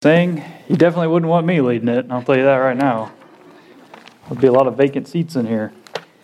Saying, you definitely wouldn't want me leading it, I'll tell you that right now. There'd be a lot of vacant seats in here.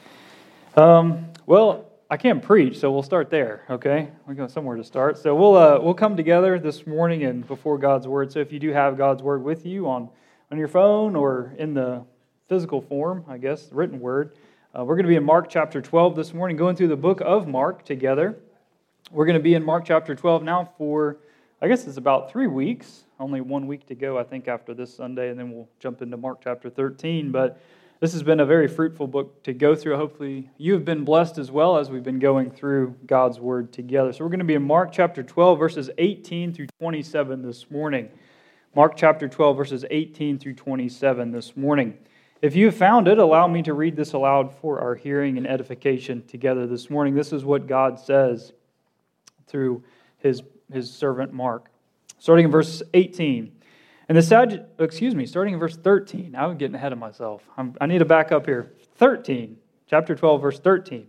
Well, I can't preach, so we'll start there, okay? We got somewhere to start. So we'll come together this morning and before God's Word. So if you do have God's Word with you on your phone or in the physical form, I guess, the written Word, we're going to be in Mark chapter 12 this morning, going through the book of Mark together. We're going to be in Mark chapter 12 now for, I guess it's about 3 weeks. Only 1 week to go, I think, after this Sunday, and then we'll jump into Mark chapter 13. But this has been a very fruitful book to go through. Hopefully, you have been blessed as well as we've been going through God's Word together. So we're going to be in Mark chapter 12, verses 18 through 27 this morning. Mark chapter 12, verses 18 through 27 this morning. If you have found it, allow me to read this aloud for our hearing and edification together this morning. This is what God says through His servant Mark. Starting in verse 18. Starting in verse 13. I'm getting ahead of myself. I need to back up here. 13. Chapter 12, verse 13.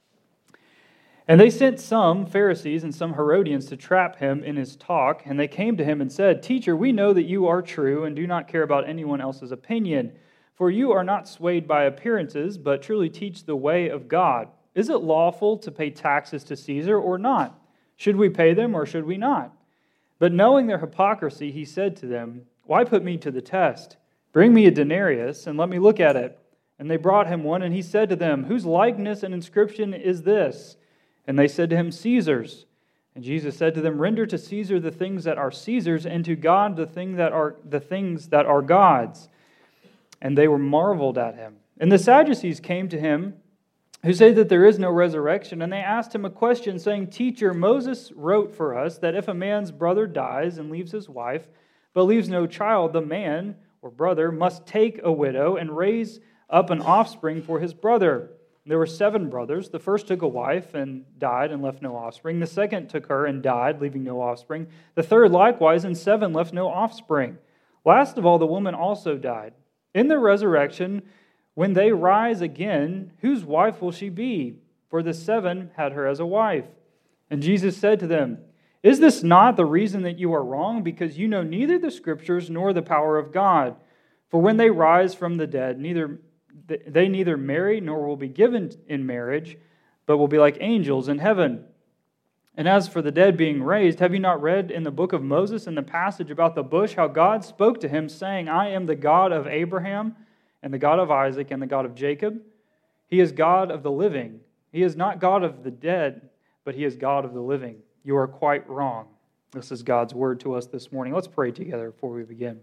And they sent some Pharisees and some Herodians to trap him in his talk, and they came to him and said, "Teacher, we know that you are true and do not care about anyone else's opinion, for you are not swayed by appearances, but truly teach the way of God. Is it lawful to pay taxes to Caesar or not? Should we pay them or should we not?" But knowing their hypocrisy, he said to them, "Why put me to the test? Bring me a denarius, and let me look at it." And they brought him one, and he said to them, "Whose likeness and inscription is this?" And they said to him, "Caesar's." And Jesus said to them, "Render to Caesar the things that are Caesar's, and to God the things that are God's." And they were marveled at him. And the Sadducees came to him, who say that there is no resurrection, and they asked him a question, saying, "Teacher, Moses wrote for us that if a man's brother dies and leaves his wife, but leaves no child, the man or brother must take a widow and raise up an offspring for his brother. There were 7 brothers. The first took a wife and died and left no offspring. The second took her and died, leaving no offspring. The third likewise, and 7 left no offspring. Last of all, the woman also died. In the resurrection, when they rise again, whose wife will she be? For the 7 had her as a wife." And Jesus said to them, "Is this not the reason that you are wrong? Because you know neither the Scriptures nor the power of God. For when they rise from the dead, they neither marry nor will be given in marriage, but will be like angels in heaven. And as for the dead being raised, have you not read in the book of Moses in the passage about the bush, how God spoke to him, saying, 'I am the God of Abraham, and the God of Isaac, and the God of Jacob'? He is God of the living. He is not God of the dead, but He is God of the living. You are quite wrong." This is God's word to us this morning. Let's pray together before we begin.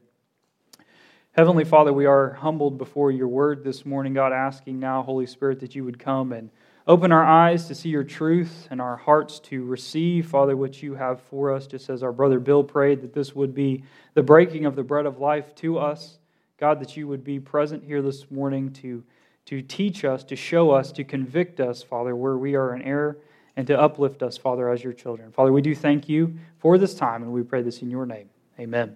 Heavenly Father, we are humbled before your word this morning, God, asking now, Holy Spirit, that you would come and open our eyes to see your truth and our hearts to receive, Father, what you have for us, just as our brother Bill prayed, that this would be the breaking of the bread of life to us. God, that you would be present here this morning to teach us, to show us, to convict us, Father, where we are in error, and to uplift us, Father, as your children. Father, we do thank you for this time, and we pray this in your name. Amen.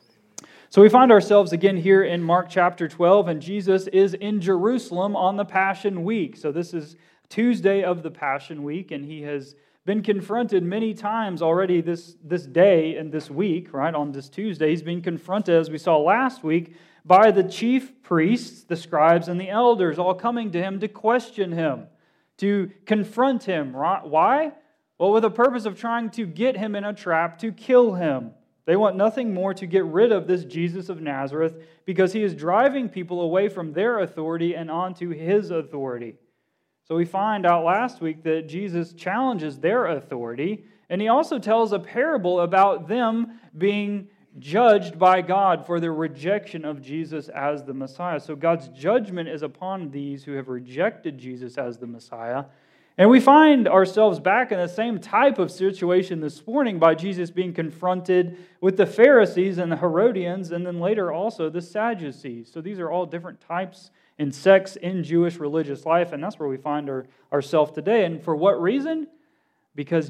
So we find ourselves again here in Mark chapter 12, and Jesus is in Jerusalem on the Passion Week. So this is Tuesday of the Passion Week, and he has been confronted many times already this day and this week, right? On this Tuesday, he's been confronted, as we saw last week, by the chief priests, the scribes, and the elders, all coming to him to question him, to confront him. Why? Well, with the purpose of trying to get him in a trap to kill him. They want nothing more to get rid of this Jesus of Nazareth because he is driving people away from their authority and onto his authority. So we find out last week that Jesus challenges their authority, and he also tells a parable about them being judged by God for their rejection of Jesus as the Messiah. So God's judgment is upon these who have rejected Jesus as the Messiah. And we find ourselves back in the same type of situation this morning by Jesus being confronted with the Pharisees and the Herodians, and then later also the Sadducees. So these are all different types and sects in Jewish religious life, and that's where we find ourselves today. And for what reason? Because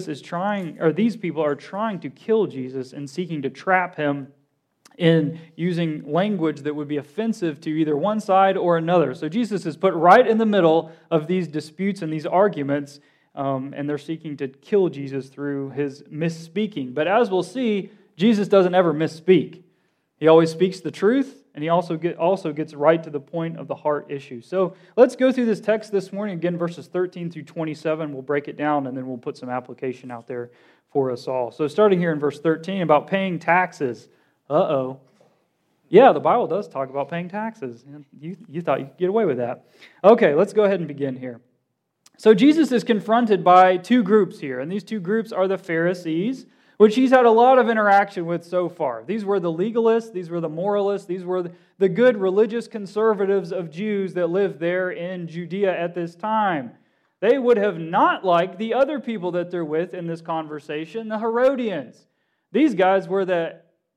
these people are trying to kill Jesus and seeking to trap him in using language that would be offensive to either one side or another. So Jesus is put right in the middle of these disputes and these arguments, and they're seeking to kill Jesus through his misspeaking. But as we'll see, Jesus doesn't ever misspeak. He always speaks the truth, and he also gets right to the point of the heart issue. So let's go through this text this morning, again, verses 13 through 27. We'll break it down, and then we'll put some application out there for us all. So starting here in verse 13, about paying taxes. Uh-oh. Yeah, the Bible does talk about paying taxes. You thought you could get away with that. Okay, let's go ahead and begin here. So Jesus is confronted by two groups here, and these two groups are the Pharisees, which he's had a lot of interaction with so far. These were the legalists, these were the moralists, these were the good religious conservatives of Jews that lived there in Judea at this time. They would have not liked the other people that they're with in this conversation, the Herodians. These guys were the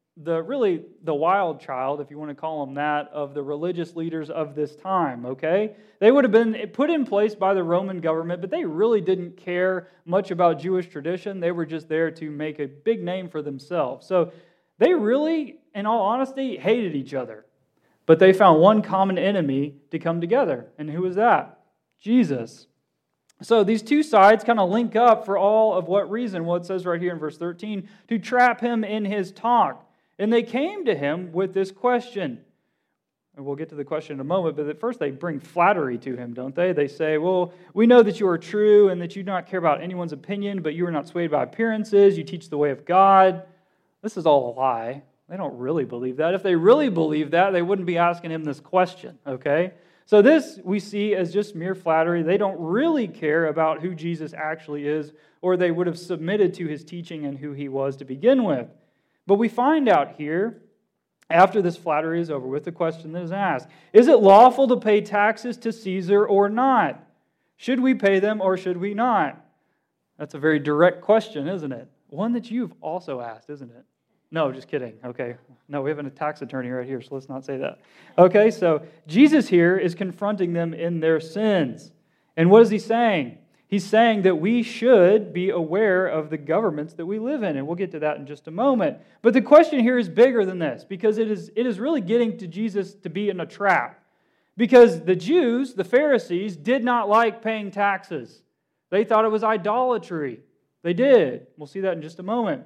wild child, if you want to call them that, of the religious leaders of this time, okay? They would have been put in place by the Roman government, but they really didn't care much about Jewish tradition. They were just there to make a big name for themselves. So they really, in all honesty, hated each other. But they found one common enemy to come together. And who was that? Jesus. So these two sides kind of link up for all of what reason? Well, it says right here in verse 13, to trap him in his talk. And they came to him with this question. And we'll get to the question in a moment, but at first they bring flattery to him, don't they? They say, well, we know that you are true and that you do not care about anyone's opinion, but you are not swayed by appearances. You teach the way of God. This is all a lie. They don't really believe that. If they really believed that, they wouldn't be asking him this question, okay? So this we see as just mere flattery. They don't really care about who Jesus actually is, or they would have submitted to his teaching and who he was to begin with. But we find out here, after this flattery is over with, the question that is asked, is it lawful to pay taxes to Caesar or not? Should we pay them or should we not? That's a very direct question, isn't it? One that you've also asked, isn't it? No, just kidding. Okay. No, we have a tax attorney right here, so let's not say that. Okay, so Jesus here is confronting them in their sins. And what is he saying? He's saying that we should be aware of the governments that we live in, and we'll get to that in just a moment. But the question here is bigger than this, because it is really getting to Jesus to be in a trap. Because the Jews, the Pharisees, did not like paying taxes. They thought it was idolatry. They did. We'll see that in just a moment.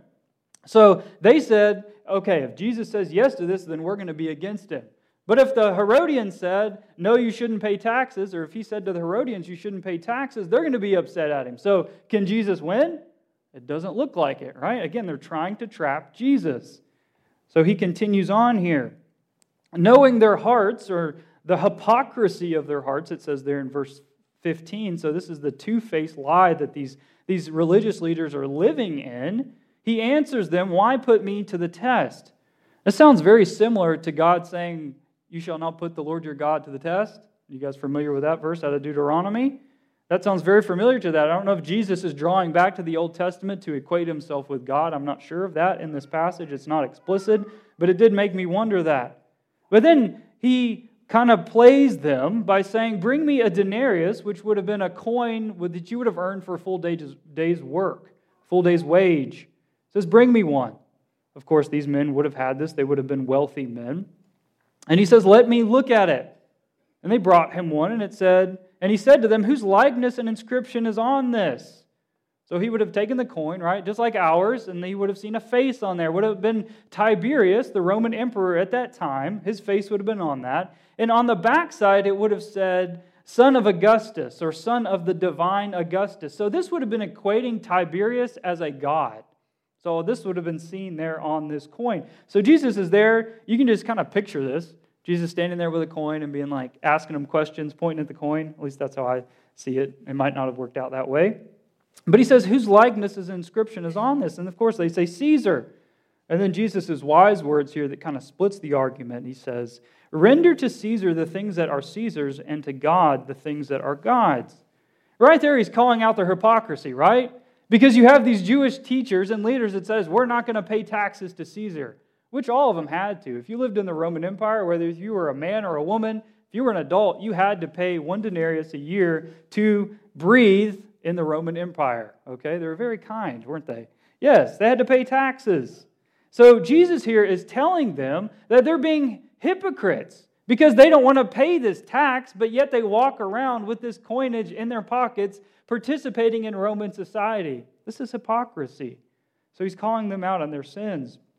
So they said, okay, if Jesus says yes to this, then we're going to be against him. But if the Herodians said, no, you shouldn't pay taxes, or if he said to the Herodians, you shouldn't pay taxes, they're going to be upset at him. So can Jesus win? It doesn't look like it, right? Again, they're trying to trap Jesus. So he continues on here. Knowing their hearts, or the hypocrisy of their hearts, it says there in verse 15. So this is the two-faced lie that these religious leaders are living in. He answers them, why put me to the test? This sounds very similar to God saying, you shall not put the Lord your God to the test. You guys familiar with that verse out of Deuteronomy? That sounds very familiar to that. I don't know if Jesus is drawing back to the Old Testament to equate himself with God. I'm not sure of that in this passage. It's not explicit, but it did make me wonder that. But then he kind of plays them by saying, bring me a denarius, which would have been a coin that you would have earned for a full day's work, full day's wage. He says, bring me one. Of course, these men would have had this. They would have been wealthy men. And he says, let me look at it. And they brought him one, and it said, and he said to them, whose likeness and inscription is on this? So he would have taken the coin, right, just like ours, and he would have seen a face on there. It would have been Tiberius, the Roman emperor at that time. His face would have been on that. And on the backside, it would have said, son of Augustus, or son of the divine Augustus. So this would have been equating Tiberius as a god. So this would have been seen there on this coin. So Jesus is there. You can just kind of picture this. Jesus standing there with a coin and being like, asking them questions, pointing at the coin. At least that's how I see it. It might not have worked out that way. But he says, whose likeness and inscription is on this? And of course they say Caesar. And then Jesus' wise words here that kind of splits the argument. He says, render to Caesar the things that are Caesar's, and to God the things that are God's. Right there he's calling out their hypocrisy, right? Because you have these Jewish teachers and leaders that says, we're not going to pay taxes to Caesar, which all of them had to. If you lived in the Roman Empire, whether you were a man or a woman, if you were an adult, you had to pay 1 denarius a year to breathe in the Roman Empire. Okay, they were very kind, weren't they? Yes, they had to pay taxes. So Jesus here is telling them that they're being hypocrites because they don't want to pay this tax, but yet they walk around with this coinage in their pockets, participating in Roman society. This is hypocrisy. So he's calling them out on their sins.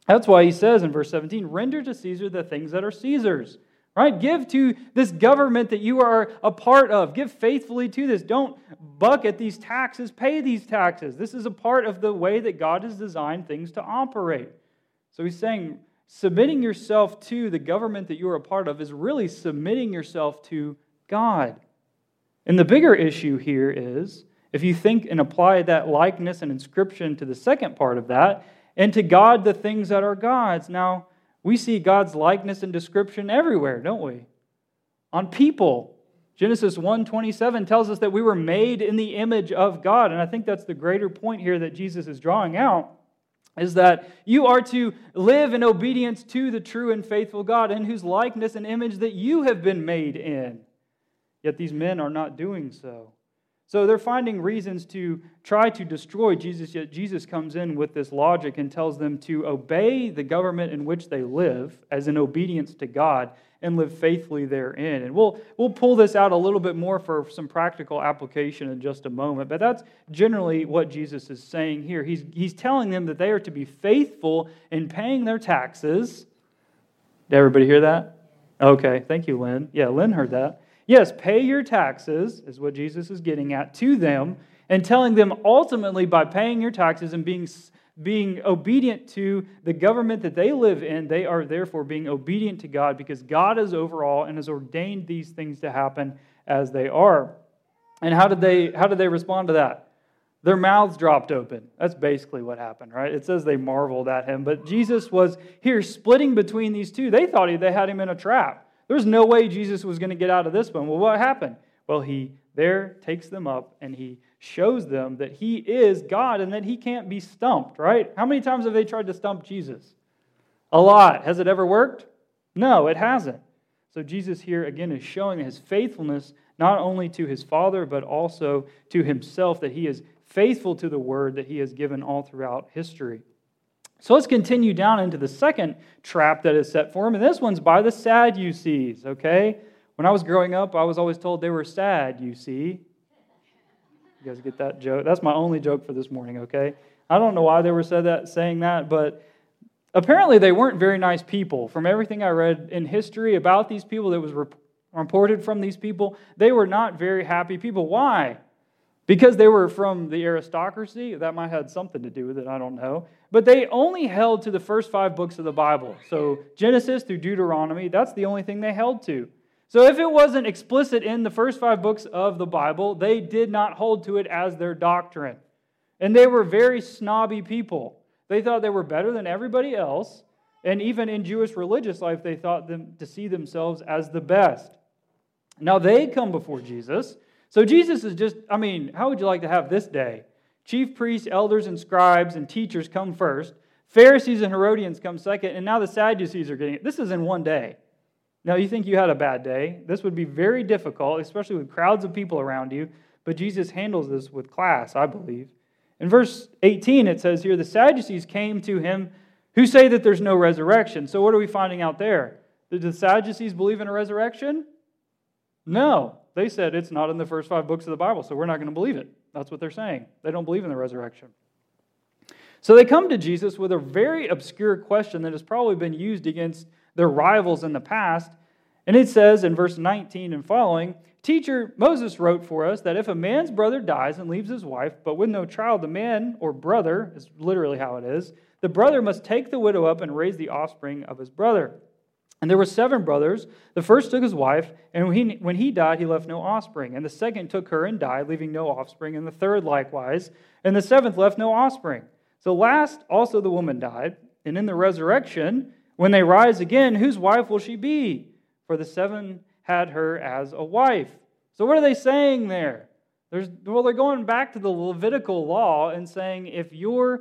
That's why he says in verse 17, render to Caesar the things that are Caesar's. Right? Give to this government that you are a part of. Give faithfully to this. Don't buck at these taxes. Pay these taxes. This is a part of the way that God has designed things to operate. So he's saying submitting yourself to the government that you are a part of is really submitting yourself to God. And the bigger issue here is, if you think and apply that likeness and inscription to the second part of that, and to God the things that are God's. Now, we see God's likeness and description everywhere, don't we? On people. Genesis 1:27 tells us that we were made in the image of God. And I think that's the greater point here that Jesus is drawing out, is that you are to live in obedience to the true and faithful God, in whose likeness and image that you have been made in. Yet these men are not doing so. So they're finding reasons to try to destroy Jesus, yet Jesus comes in with this logic and tells them to obey the government in which they live as in obedience to God and live faithfully therein. And we'll pull this out a little bit more for some practical application in just a moment, but that's generally what Jesus is saying here. He's telling them that they are to be faithful in paying their taxes. Did everybody hear that? Okay, thank you, Lynn. Yeah, Lynn heard that. Yes, pay your taxes, is what Jesus is getting at, to them, and telling them ultimately by paying your taxes and being obedient to the government that they live in, they are therefore being obedient to God because God is over all and has ordained these things to happen as they are. And how did they respond to that? Their mouths dropped open. That's basically what happened, right? It says they marveled at him, but Jesus was here splitting between these two. They thought they had him in a trap. There's no way Jesus was going to get out of this one. Well, what happened? Well, he there takes them up and he shows them that he is God and that he can't be stumped, right? How many times have they tried to stump Jesus? A lot. Has it ever worked? No, it hasn't. So Jesus here again is showing his faithfulness not only to his Father but also to himself, that he is faithful to the word that he has given all throughout history. So let's continue down into the second trap that is set for him, and this one's by the Sadducees, okay? When I was growing up, I was always told they were sad, you see. You guys get that joke? That's my only joke for this morning, okay? I don't know why they were saying that, but apparently they weren't very nice people. From everything I read in history about these people that was reported from these people, they were not very happy people. Why? Because they were from the aristocracy? That might have had something to do with it, I don't know. But they only held to the first 5 books of the Bible. So Genesis through Deuteronomy, that's the only thing they held to. So if it wasn't explicit in the first 5 books of the Bible, they did not hold to it as their doctrine. And they were very snobby people. They thought they were better than everybody else. And even in Jewish religious life, they thought them to see themselves as the best. Now they come before Jesus. So Jesus is just, how would you like to have this day? Chief priests, elders, and scribes and teachers come first. Pharisees and Herodians come second. And now the Sadducees are getting it. This is in one day. Now you think you had a bad day. This would be very difficult, especially with crowds of people around you. But Jesus handles this with class, I believe. In verse 18 it says here, the Sadducees came to him who say that there's no resurrection. So what are we finding out there? Did the Sadducees believe in a resurrection? No. They said it's not in the first 5 books of the Bible, so we're not going to believe it. That's what they're saying. They don't believe in the resurrection. So they come to Jesus with a very obscure question that has probably been used against their rivals in the past. And it says in verse 19 and following, Teacher, Moses wrote for us that if a man's brother dies and leaves his wife, but with no child, the man or brother, is literally how it is, the brother must take the widow up and raise the offspring of his brother. And there were 7 brothers. The first took his wife, and when he died, he left no offspring. And the second took her and died, leaving no offspring. And the third likewise. And the 7th left no offspring. So last also the woman died. And in the resurrection, when they rise again, whose wife will she be? For the 7 had her as a wife. So what are they saying there? They're going back to the Levitical law and saying if you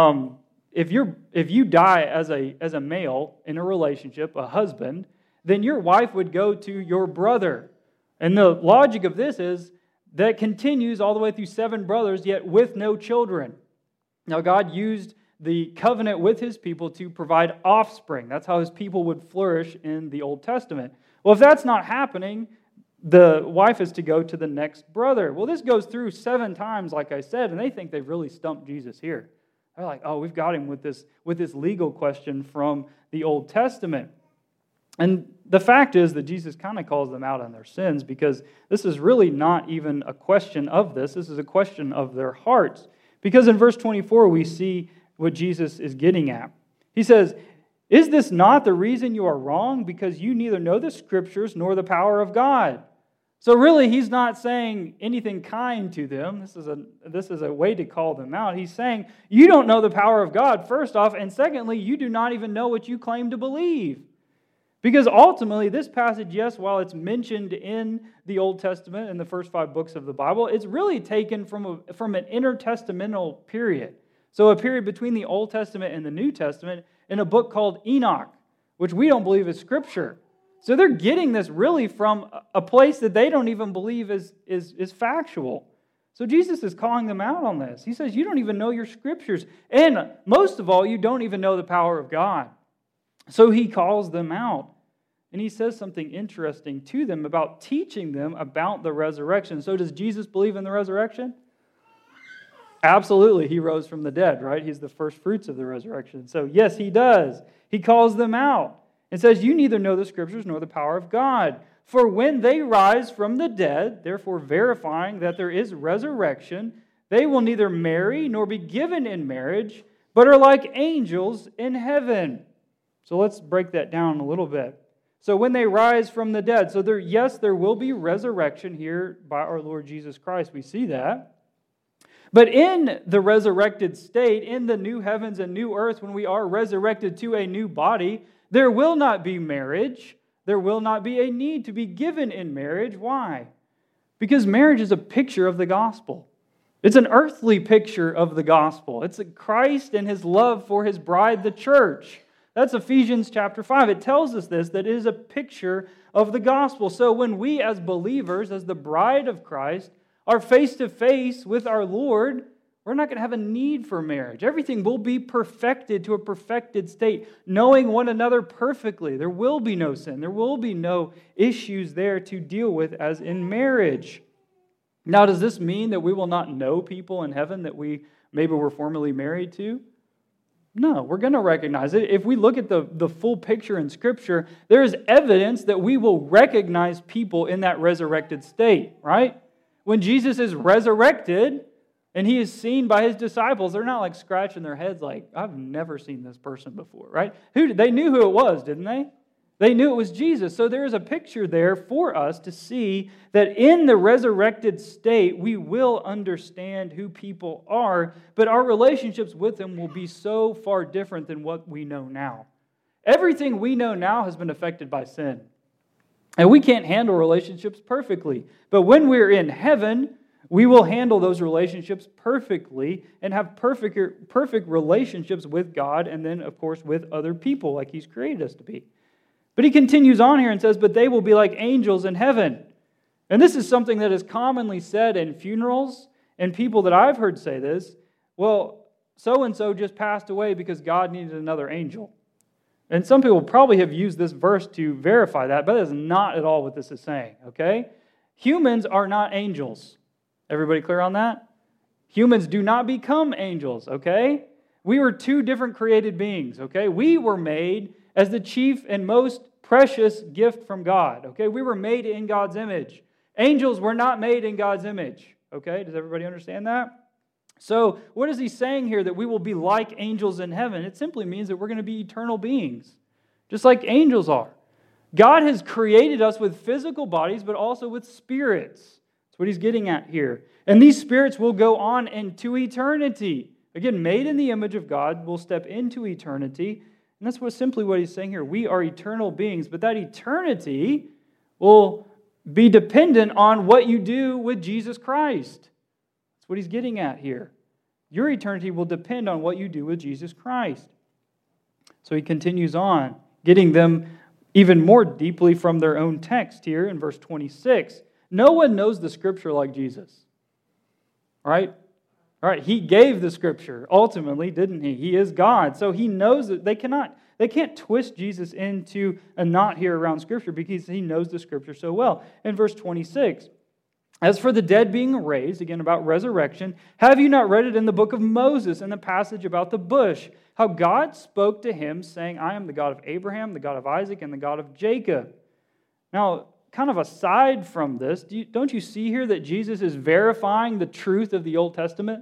die as a male in a relationship, a husband, then your wife would go to your brother. And the logic of this is that continues all the way through 7 brothers, yet with no children. Now God used the covenant with his people to provide offspring. That's how his people would flourish in the Old Testament. Well, if that's not happening, the wife is to go to the next brother. Well, this goes through 7 times, like I said, and they think they've really stumped Jesus here. They're like, oh, we've got him with this legal question from the Old Testament. And the fact is that Jesus kind of calls them out on their sins, because this is really not even a question of this. This is a question of their hearts. Because in verse 24, we see what Jesus is getting at. He says, "Is this not the reason you are wrong? Because you neither know the Scriptures nor the power of God." So really, he's not saying anything kind to them. This is a way to call them out. He's saying, you don't know the power of God, first off, and secondly, you do not even know what you claim to believe. Because ultimately, this passage, yes, while it's mentioned in the Old Testament, in the first 5 books of the Bible, it's really taken from an intertestamental period. So a period between the Old Testament and the New Testament, in a book called Enoch, which we don't believe is Scripture. So they're getting this really from a place that they don't even believe is factual. So Jesus is calling them out on this. He says, you don't even know your Scriptures. And most of all, you don't even know the power of God. So he calls them out. And he says something interesting to them about teaching them about the resurrection. So does Jesus believe in the resurrection? Absolutely. He rose from the dead, right? He's the first fruits of the resurrection. So yes, he does. He calls them out. It says, you neither know the Scriptures nor the power of God. For when they rise from the dead, therefore verifying that there is resurrection, they will neither marry nor be given in marriage, but are like angels in heaven. So let's break that down a little bit. So when they rise from the dead, so there will be resurrection here by our Lord Jesus Christ. We see that. But in the resurrected state, in the new heavens and new earth, when we are resurrected to a new body, there will not be marriage. There will not be a need to be given in marriage. Why? Because marriage is a picture of the gospel. It's an earthly picture of the gospel. It's Christ and His love for His bride, the church. That's Ephesians chapter 5. It tells us this, that it is a picture of the gospel. So when we as believers, as the bride of Christ, are face to face with our Lord, we're not going to have a need for marriage. Everything will be perfected to a perfected state, knowing one another perfectly. There will be no sin. There will be no issues there to deal with as in marriage. Now, does this mean that we will not know people in heaven that we maybe were formerly married to? No, we're going to recognize it. If we look at the full picture in Scripture, there is evidence that we will recognize people in that resurrected state, right? When Jesus is resurrected, and He is seen by His disciples, they're not like scratching their heads like, I've never seen this person before, right? They knew who it was, didn't they? They knew it was Jesus. So there is a picture there for us to see that in the resurrected state, we will understand who people are, but our relationships with them will be so far different than what we know now. Everything we know now has been affected by sin. And we can't handle relationships perfectly. But when we're in heaven, we will handle those relationships perfectly and have perfect relationships with God and then, of course, with other people like He's created us to be. But he continues on here and says, but they will be like angels in heaven. And this is something that is commonly said in funerals, and people that I've heard say this, well, so-and-so just passed away because God needed another angel. And some people probably have used this verse to verify that, but that is not at all what this is saying, okay? Humans are not angels. Everybody clear on that? Humans do not become angels, okay? We were two different created beings, okay? We were made as the chief and most precious gift from God, okay? We were made in God's image. Angels were not made in God's image, okay? Does everybody understand that? So what is he saying here, that we will be like angels in heaven? It simply means that we're going to be eternal beings, just like angels are. God has created us with physical bodies, but also with spirits. That's what he's getting at here. And these spirits will go on into eternity. Again, made in the image of God, will step into eternity. And that's simply what he's saying here. We are eternal beings, but that eternity will be dependent on what you do with Jesus Christ. That's what he's getting at here. Your eternity will depend on what you do with Jesus Christ. So he continues on, getting them even more deeply from their own text here in verse 26. No one knows the Scripture like Jesus. All right? All right, he gave the Scripture ultimately, didn't he? He is God. So he knows that they can't twist Jesus into a knot here around Scripture because he knows the Scripture so well. In verse 26, As for the dead being raised, again about resurrection, have you not read it in the book of Moses, in the passage about the bush, how God spoke to him, saying, I am the God of Abraham, the God of Isaac, and the God of Jacob. Now, kind of aside from this, don't you see here that Jesus is verifying the truth of the Old Testament?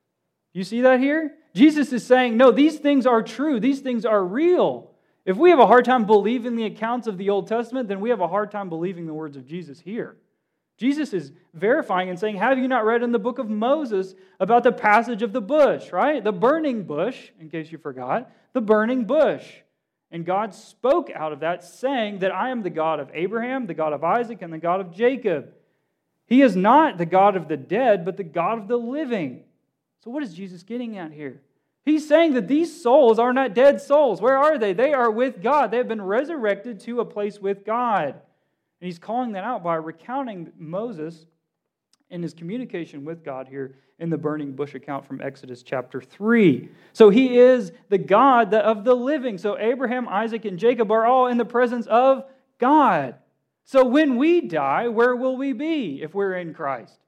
You see that here? Jesus is saying, no, these things are true. These things are real. If we have a hard time believing the accounts of the Old Testament, then we have a hard time believing the words of Jesus here. Jesus is verifying and saying, have you not read in the book of Moses about the passage of the bush, right? The burning bush, in case you forgot, the burning bush. And God spoke out of that, saying that I am the God of Abraham, the God of Isaac, and the God of Jacob. He is not the God of the dead, but the God of the living. So what is Jesus getting at here? He's saying that these souls are not dead souls. Where are they? They are with God. They have been resurrected to a place with God. And he's calling that out by recounting Moses in his communication with God here in the burning bush account from Exodus chapter 3. So he is the God of the living. So Abraham, Isaac, and Jacob are all in the presence of God. So when we die, where will we be if we're in Christ?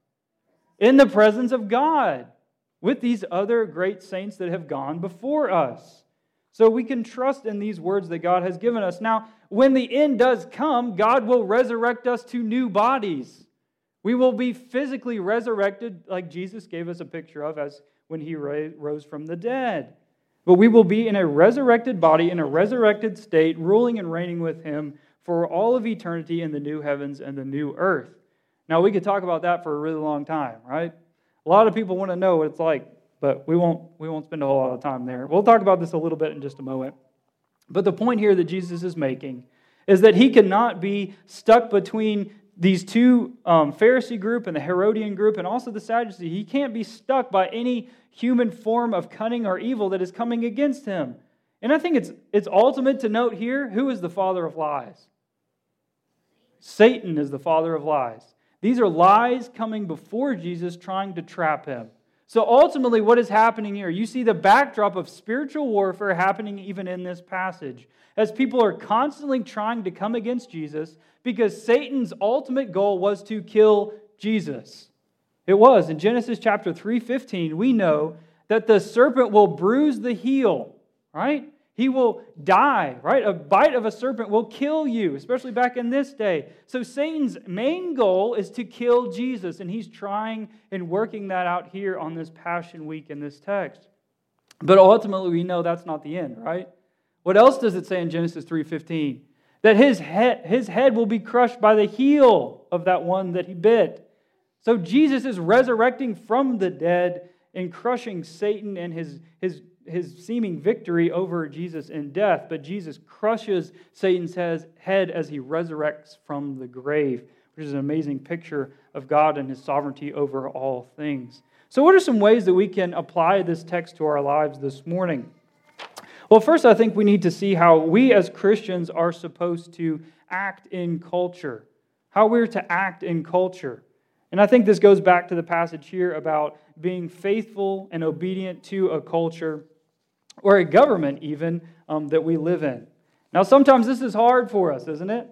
In the presence of God, with these other great saints that have gone before us. So we can trust in these words that God has given us. Now, when the end does come, God will resurrect us to new bodies. We will be physically resurrected like Jesus gave us a picture of as when He rose from the dead. But we will be in a resurrected body, in a resurrected state, ruling and reigning with Him for all of eternity in the new heavens and the new earth. Now, we could talk about that for a really long time, right? A lot of people want to know what it's like, but we won't spend a whole lot of time there. We'll talk about this a little bit in just a moment. But the point here that Jesus is making is that He cannot be stuck between these two Pharisee group and the Herodian group and also the Sadducee. He can't be stuck by any human form of cunning or evil that is coming against Him. And I think it's ultimate to note here, who is the father of lies? Satan is the father of lies. These are lies coming before Jesus trying to trap Him. So ultimately, what is happening here? You see the backdrop of spiritual warfare happening even in this passage, as people are constantly trying to come against Jesus because Satan's ultimate goal was to kill Jesus. It was. In Genesis chapter 3:15, we know that the serpent will bruise the heel, right? He will die, right? A bite of a serpent will kill you, especially back in this day. So Satan's main goal is to kill Jesus, and he's trying and working that out here on this Passion Week in this text. But ultimately, we know that's not the end, right? What else does it say in Genesis 3:15? That his head will be crushed by the heel of that one that he bit. So Jesus is resurrecting from the dead and crushing Satan and his seeming victory over Jesus in death, but Jesus crushes Satan's head as He resurrects from the grave, which is an amazing picture of God and His sovereignty over all things. So what are some ways that we can apply this text to our lives this morning? Well, first I think we need to see how we as Christians are supposed to act in culture, how we're to act in culture. And I think this goes back to the passage here about being faithful and obedient to a culture or a government even that we live in. Now, sometimes this is hard for us, isn't it?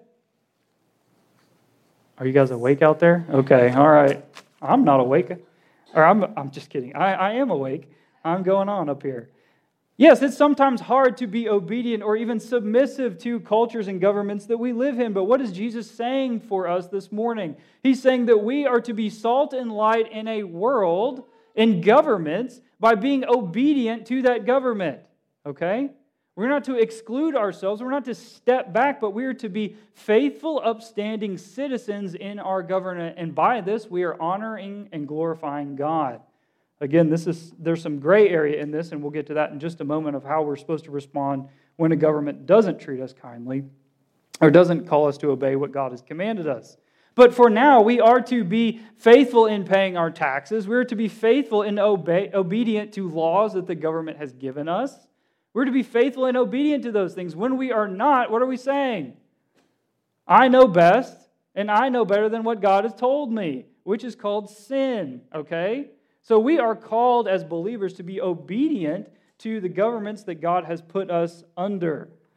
Are you guys awake out there? Okay, all right. I'm not awake. Or I'm just kidding. I am awake. I'm going on up here. Yes, it's sometimes hard to be obedient or even submissive to cultures and governments that we live in. But what is Jesus saying for us this morning? He's saying that we are to be salt and light in a world, in governments, by being obedient to that government. Okay? We're not to exclude ourselves. We're not to step back, but we are to be faithful, upstanding citizens in our government. And by this, we are honoring and glorifying God. Again, there's some gray area in this, and we'll get to that in just a moment of how we're supposed to respond when a government doesn't treat us kindly or doesn't call us to obey what God has commanded us. But for now, we are to be faithful in paying our taxes. We're to be faithful and obedient to laws that the government has given us. We're to be faithful and obedient to those things. When we are not, what are we saying? I know best, and I know better than what God has told me, which is called sin, okay? So we are called as believers to be obedient to the governments that God has put us under.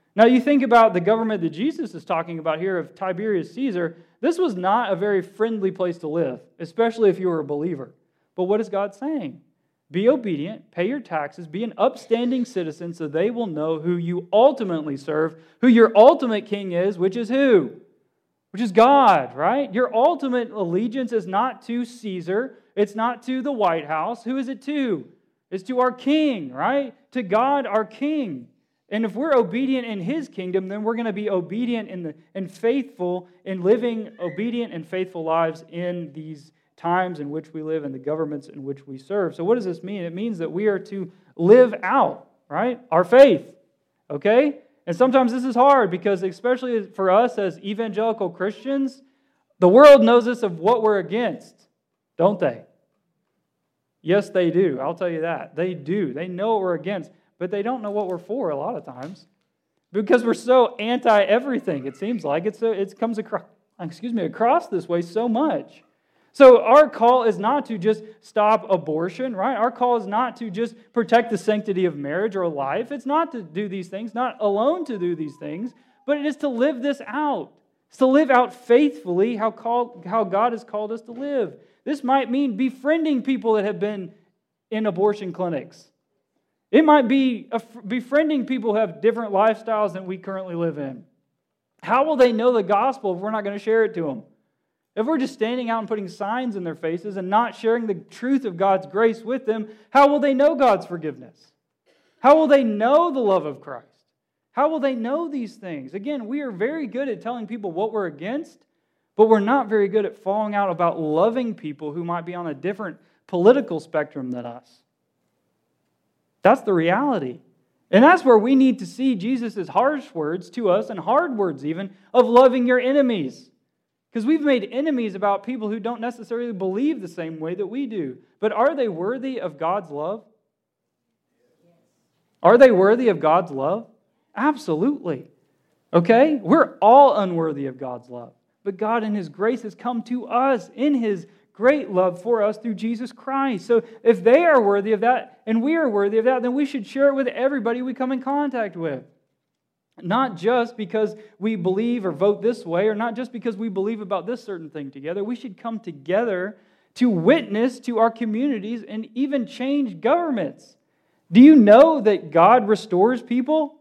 Now, you think about the government that Jesus is talking about here of Tiberius Caesar. This was not a very friendly place to live, especially if you were a believer. But what is God saying? Be obedient, pay your taxes, be an upstanding citizen so they will know who you ultimately serve, who your ultimate king is, which is who? Which is God, right? Your ultimate allegiance is not to Caesar. It's not to the White House. Who is it to? It's to our king, right? To God, our king. And if we're obedient in His kingdom, then we're going to be obedient and faithful in living obedient and faithful lives in these times in which we live and the governments in which we serve. So what does this mean? It means that we are to live out, right, our faith, okay? And sometimes this is hard because especially for us as evangelical Christians, the world knows us of what we're against, don't they? Yes, they do. I'll tell you that. They do. They know what we're against, but they don't know what we're for a lot of times because we're so anti-everything, it seems like. It comes across this way so much. So our call is not to just stop abortion, right? Our call is not to just protect the sanctity of marriage or life. It's not to do these things, not alone to do these things, but it is to live this out. It's to live out faithfully how God has called us to live. This might mean befriending people that have been in abortion clinics. It might be befriending people who have different lifestyles than we currently live in. How will they know the gospel if we're not going to share it to them? If we're just standing out and putting signs in their faces and not sharing the truth of God's grace with them, how will they know God's forgiveness? How will they know the love of Christ? How will they know these things? Again, we are very good at telling people what we're against, but we're not very good at falling out about loving people who might be on a different political spectrum than us. That's the reality. And that's where we need to see Jesus' harsh words to us, and hard words even, of loving your enemies. Because we've made enemies about people who don't necessarily believe the same way that we do. But are they worthy of God's love? Are they worthy of God's love? Absolutely. Okay? We're all unworthy of God's love. But God in His grace has come to us in His great love for us through Jesus Christ. So if they are worthy of that and we are worthy of that, then we should share it with everybody we come in contact with. Not just because we believe or vote this way, or not just because we believe about this certain thing together. We should come together to witness to our communities and even change governments. Do you know that God restores people?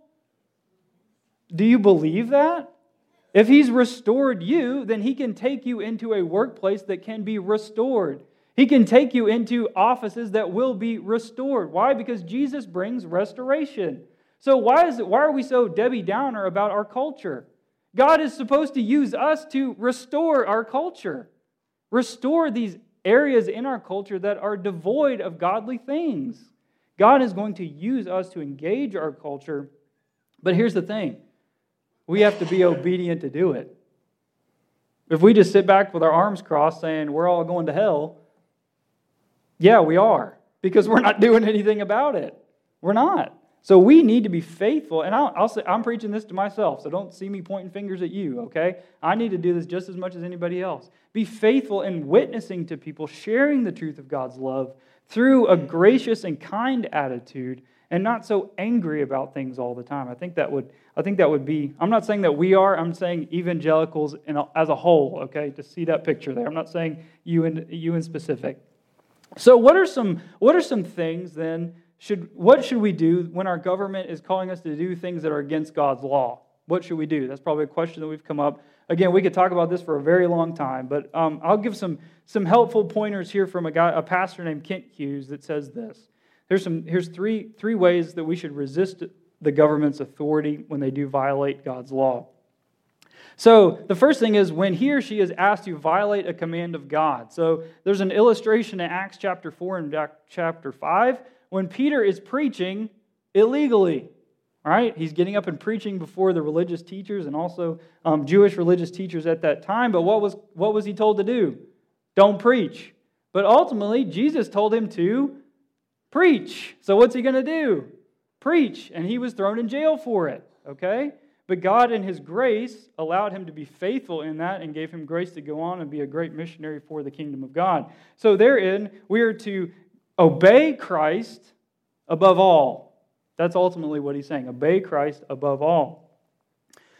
Do you believe that? If He's restored you, then He can take you into a workplace that can be restored. He can take you into offices that will be restored. Why? Because Jesus brings restoration. So why are we so Debbie Downer about our culture? God is supposed to use us to restore our culture. Restore these areas in our culture that are devoid of godly things. God is going to use us to engage our culture. But here's the thing. We have to be obedient to do it. If we just sit back with our arms crossed saying we're all going to hell, yeah, we are. Because we're not doing anything about it. We're not. So we need to be faithful, and I'll say, I'm preaching this to myself, so don't see me pointing fingers at you, okay? I need to do this just as much as anybody else. Be faithful in witnessing to people, sharing the truth of God's love through a gracious and kind attitude, and not so angry about things all the time. I think that would be, I'm not saying that we are, I'm saying evangelicals as a whole, okay? To see that picture there. I'm not saying you in specific. So what are some things then? What should we do when our government is calling us to do things that are against God's law? What should we do? That's probably a question that we've come up. Again, we could talk about this for a very long time, but I'll give some helpful pointers here from a pastor named Kent Hughes that says this. Here's three ways that we should resist the government's authority when they do violate God's law. So the first thing is when he or she is asked to violate a command of God. So there's an illustration in Acts chapter 4 and chapter 5 when Peter is preaching illegally. All right, he's getting up and preaching before the religious teachers and also Jewish religious teachers at that time. But what was he told to do? Don't preach. But ultimately, Jesus told him to preach. So what's he going to do? Preach. And he was thrown in jail for it. Okay? But God in His grace allowed him to be faithful in that and gave him grace to go on and be a great missionary for the kingdom of God. So therein, we are to obey Christ above all. That's ultimately what he's saying. Obey Christ above all.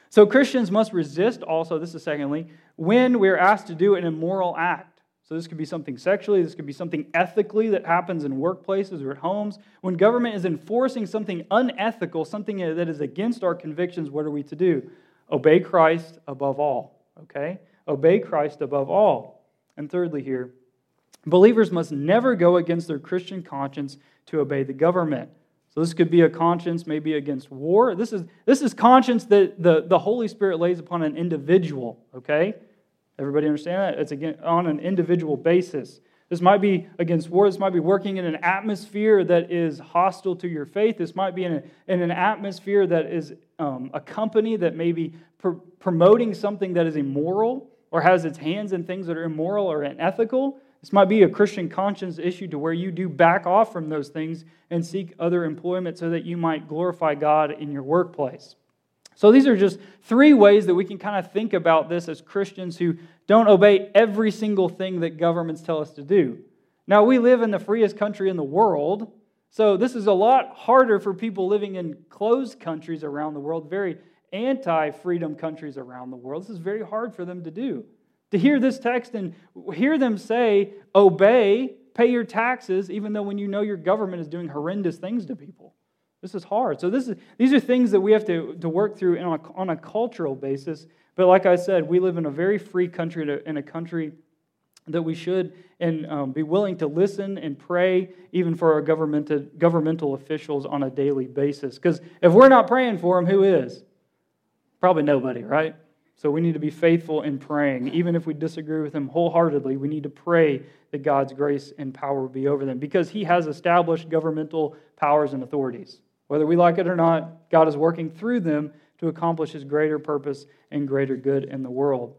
So Christians must resist also, this is secondly, when we're asked to do an immoral act. So this could be something sexually, this could be something ethically that happens in workplaces or at homes. When government is enforcing something unethical, something that is against our convictions, what are we to do? Obey Christ above all, okay? Obey Christ above all. And thirdly here, believers must never go against their Christian conscience to obey the government. So this could be a conscience maybe against war. This is conscience that the Holy Spirit lays upon an individual, okay? Everybody understand that? It's again on an individual basis. This might be against war. This might be working in an atmosphere that is hostile to your faith. This might be in an atmosphere that is a company that may be promoting something that is immoral or has its hands in things that are immoral or unethical. This might be a Christian conscience issue to where you do back off from those things and seek other employment so that you might glorify God in your workplace. So these are just three ways that we can kind of think about this as Christians who don't obey every single thing that governments tell us to do. Now, we live in the freest country in the world, so this is a lot harder for people living in closed countries around the world, very anti-freedom countries around the world. This is very hard for them to do. To hear this text and hear them say, obey, pay your taxes, even though when you know your government is doing horrendous things to people. This is hard. So these are things that we have to work through on a cultural basis. But like I said, we live in a very free country, in a country that we should and be willing to listen and pray even for our governmental officials on a daily basis. Because if we're not praying for them, who is? Probably nobody, right? So we need to be faithful in praying. Even if we disagree with them wholeheartedly, we need to pray that God's grace and power be over them because He has established governmental powers and authorities. Whether we like it or not, God is working through them to accomplish His greater purpose and greater good in the world.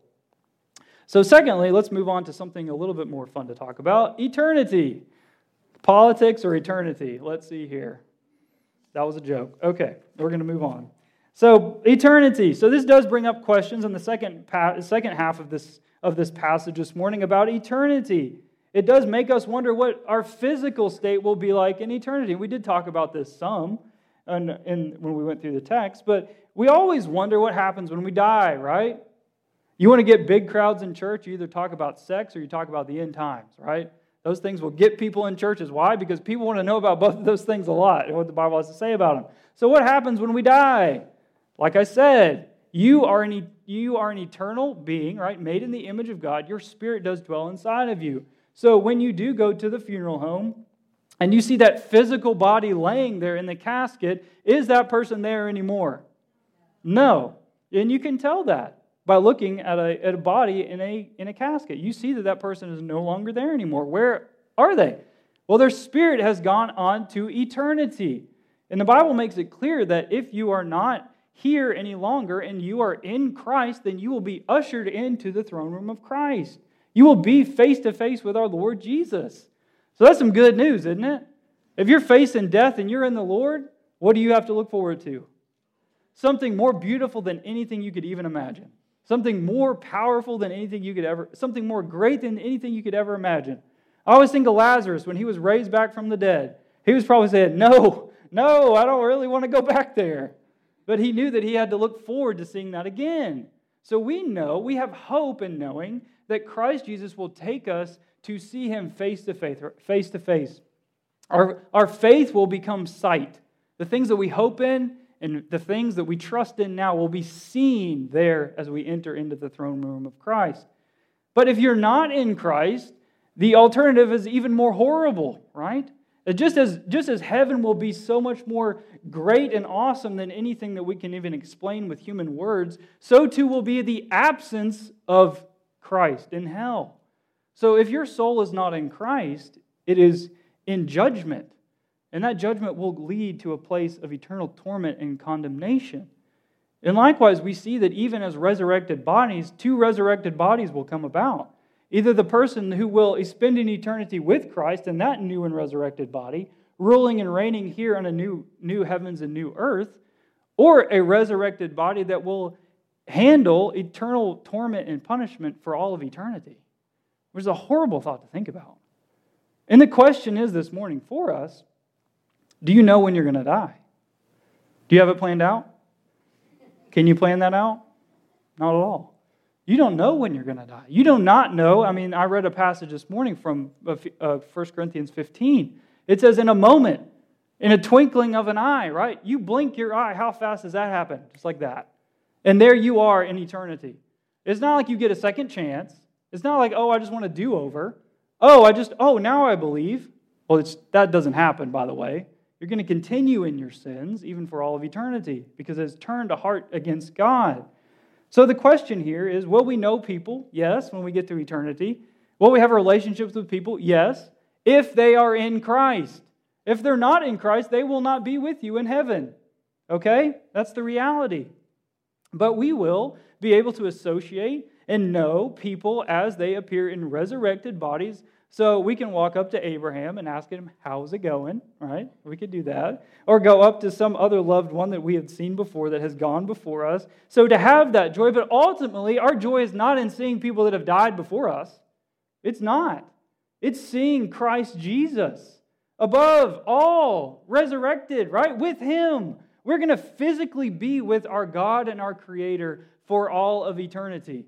So secondly, let's move on to something a little bit more fun to talk about, eternity. Politics or eternity? Let's see here. That was a joke. Okay, we're going to move on. So eternity. So this does bring up questions in the second half of this passage this morning about eternity. It does make us wonder what our physical state will be like in eternity. We did talk about this some when we went through the text, but we always wonder what happens when we die, right? You want to get big crowds in church, you either talk about sex or you talk about the end times, right? Those things will get people in churches. Why? Because people want to know about both of those things a lot and what the Bible has to say about them. So what happens when we die? Like I said, you are an eternal being, right? Made in the image of God. Your spirit does dwell inside of you. So when you do go to the funeral home and you see that physical body laying there in the casket, is that person there anymore? No. And you can tell that by looking at a body in a casket. You see that person is no longer there anymore. Where are they? Well, their spirit has gone on to eternity. And the Bible makes it clear that if you are not here any longer and you are in Christ, then you will be ushered into the throne room of Christ. You will be face to face with our Lord Jesus. So that's some good news, isn't it? If you're facing death and you're in the Lord, what do you have to look forward to? Something more beautiful than anything you could even imagine. Something more powerful than anything you could ever, something more great than anything you could ever imagine. I always think of Lazarus when he was raised back from the dead. He was probably saying, no, I don't really want to go back there. But he knew that he had to look forward to seeing that again. So we have hope in knowing that Christ Jesus will take us to see Him face to face. Our faith will become sight. The things that we hope in and the things that we trust in now will be seen there as we enter into the throne room of Christ. But if you're not in Christ, the alternative is even more horrible, right? Just as heaven will be so much more great and awesome than anything that we can even explain with human words, so too will be the absence of Christ in hell. So if your soul is not in Christ, it is in judgment. And that judgment will lead to a place of eternal torment and condemnation. And likewise, we see that even as resurrected bodies, two resurrected bodies will come about. Either the person who will spend an eternity with Christ in that new and resurrected body, ruling and reigning here on a new heavens and new earth, or a resurrected body that will handle eternal torment and punishment for all of eternity. Which is a horrible thought to think about. And the question is this morning for us, do you know when you're going to die? Do you have it planned out? Can you plan that out? Not at all. You don't know when you're going to die. You do not know. I mean, I read a passage this morning from 1 Corinthians 15. It says, in a moment, in a twinkling of an eye, right? You blink your eye. How fast does that happen? Just like that. And there you are in eternity. It's not like you get a second chance. It's not like, I just want a do-over. Now I believe. Well, that doesn't happen, by the way. You're going to continue in your sins, even for all of eternity, because it's turned a heart against God. So the question here is, will we know people? Yes, when we get to eternity. Will we have relationships with people? Yes, if they are in Christ. If they're not in Christ, they will not be with you in heaven. Okay? That's the reality. But we will be able to associate and know people as they appear in resurrected bodies. So we can walk up to Abraham and ask him, how's it going? Right? We could do that. Or go up to some other loved one that we have seen before that has gone before us. So to have that joy, but ultimately our joy is not in seeing people that have died before us. It's not. It's seeing Christ Jesus above all, resurrected, right? With Him. We're going to physically be with our God and our Creator for all of eternity.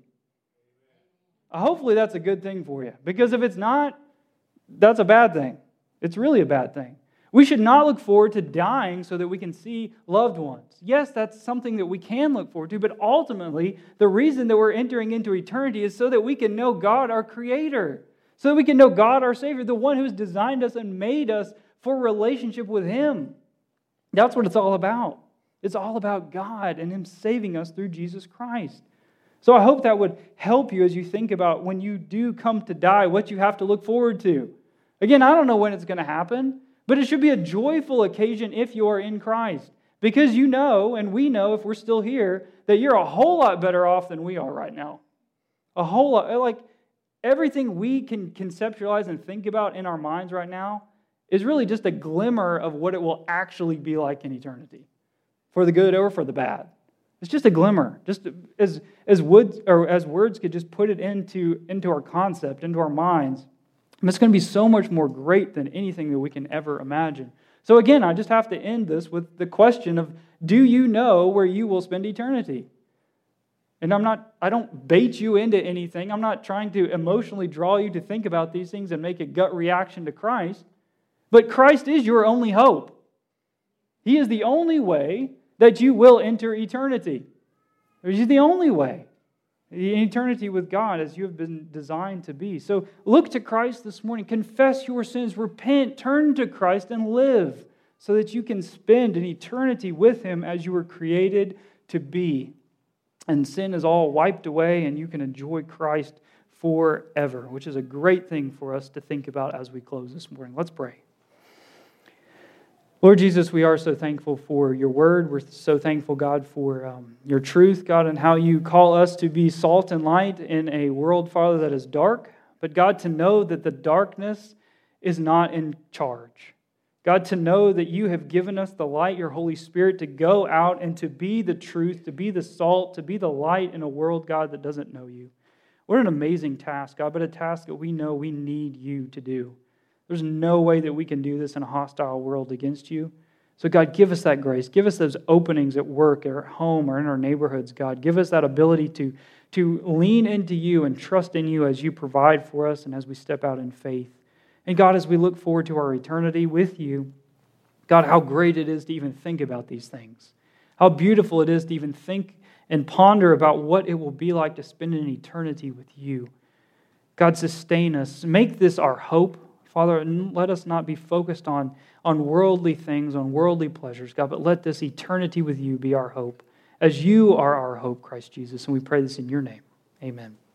Hopefully that's a good thing for you. Because if it's not, that's a bad thing. It's really a bad thing. We should not look forward to dying so that we can see loved ones. Yes, that's something that we can look forward to, but ultimately, the reason that we're entering into eternity is so that we can know God, our Creator. So that we can know God, our Savior, the one who's designed us and made us for relationship with Him. That's what it's all about. It's all about God and Him saving us through Jesus Christ. So I hope that would help you as you think about when you do come to die, what you have to look forward to. Again, I don't know when it's going to happen, but it should be a joyful occasion if you are in Christ. Because you know, and we know if we're still here, that you're a whole lot better off than we are right now. A whole lot. Like everything we can conceptualize and think about in our minds right now is really just a glimmer of what it will actually be like in eternity. For the good or for the bad. It's just a glimmer, just as words could just put it into our concept, into our minds. And it's going to be so much more great than anything that we can ever imagine. So again, I just have to end this with the question of, do you know where you will spend eternity? And I don't bait you into anything. I'm not trying to emotionally draw you to think about these things and make a gut reaction to Christ. But Christ is your only hope. He is the only way that you will enter eternity. He's the only way. Eternity with God as you have been designed to be. So look to Christ this morning. Confess your sins. Repent. Turn to Christ and live so that you can spend an eternity with Him as you were created to be. And sin is all wiped away and you can enjoy Christ forever, which is a great thing for us to think about as we close this morning. Let's pray. Lord Jesus, we are so thankful for your word. We're so thankful, God, for your truth, God, and how you call us to be salt and light in a world, Father, that is dark. But God, to know that the darkness is not in charge. God, to know that you have given us the light, your Holy Spirit, to go out and to be the truth, to be the salt, to be the light in a world, God, that doesn't know you. What an amazing task, God, but a task that we know we need you to do. There's no way that we can do this in a hostile world against you. So God, give us that grace. Give us those openings at work or at home or in our neighborhoods, God. Give us that ability to lean into you and trust in you as you provide for us and as we step out in faith. And God, as we look forward to our eternity with you, God, how great it is to even think about these things. How beautiful it is to even think and ponder about what it will be like to spend an eternity with you. God, sustain us. Make this our hope. Father, let us not be focused on worldly things, on worldly pleasures, God, but let this eternity with you be our hope, as you are our hope, Christ Jesus. And we pray this in your name. Amen.